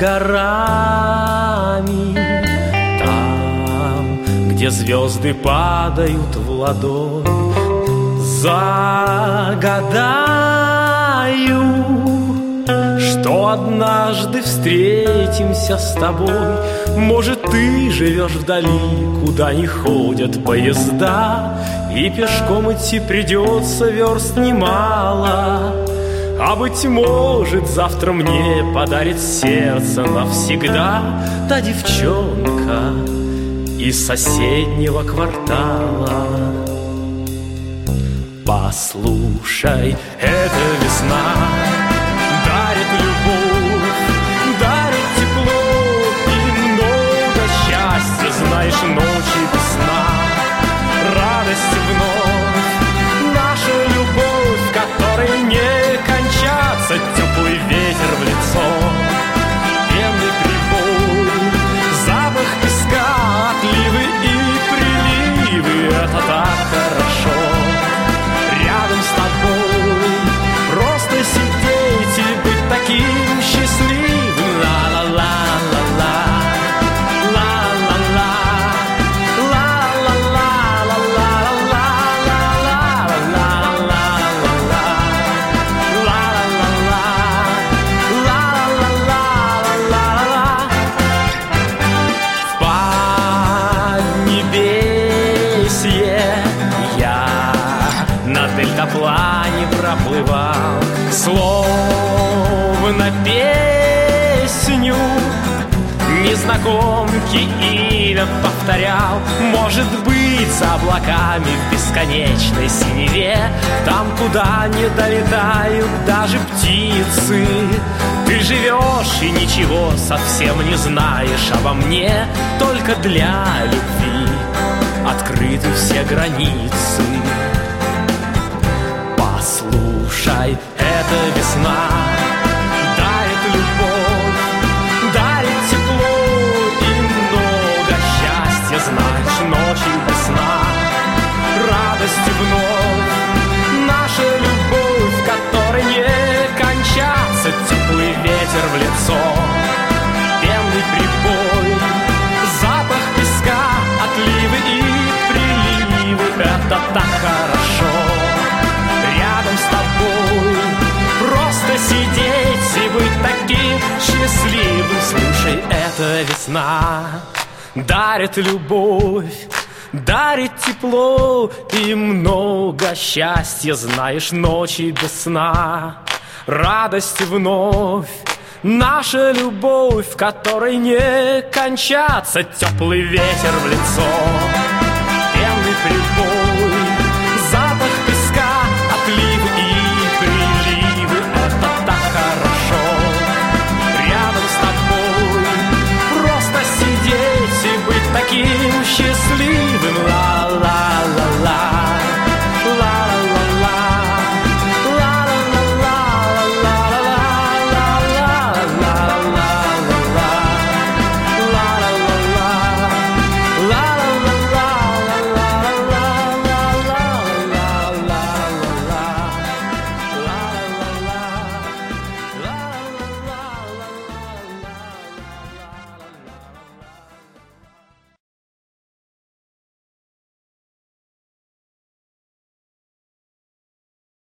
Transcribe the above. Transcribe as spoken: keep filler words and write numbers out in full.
горами, там, где звезды падают в ладонь, загадаю, что однажды встретимся с тобой. Может, ты живешь вдали, куда не ходят поезда, и пешком идти придется верст немало. А быть может, завтра мне подарит сердце навсегда та девчонка из соседнего квартала. Послушай, это весна дарит любовь, дарит тепло и много счастья. Знаешь, ночи без сна, радость вновь, наша любовь, которой не кончаться. Теплый ветер в лицо, пенный прибой, запах песка, отливы и приливы. Это так хорошо рядом с тобой, просто сидеть и быть таким счастливым. Ла-ла-ла-ла-ла, ла-ла-ла, ла-ла-ла-ла-ла-ла-ла-ла-ла-ла-ла-ла-ла-ла-ла. В поднебесье я на дельтаплане проплывал, словно песню незнакомки имя повторял. Может быть, за облаками в бесконечной синеве, там, куда не долетают даже птицы, ты живешь и ничего совсем не знаешь обо мне. Только для любви открыты все границы. Послушай, это весна дарит любовь, дарит тепло и много счастья. Знаешь, ночи без сна, радость вновь, наша любовь, которой не кончаться. Теплый ветер в лицо, пенный прибой, запах песка, отливы и приливы. Это так хорошо рядом с тобой, просто сидеть и быть таким счастливым. Слушай, это весна дарит любовь, дарит тепло и много счастья. Знаешь, ночи без сна, радость вновь, наша любовь, в которой не кончаться. Теплый ветер в лицо, пенный прибой,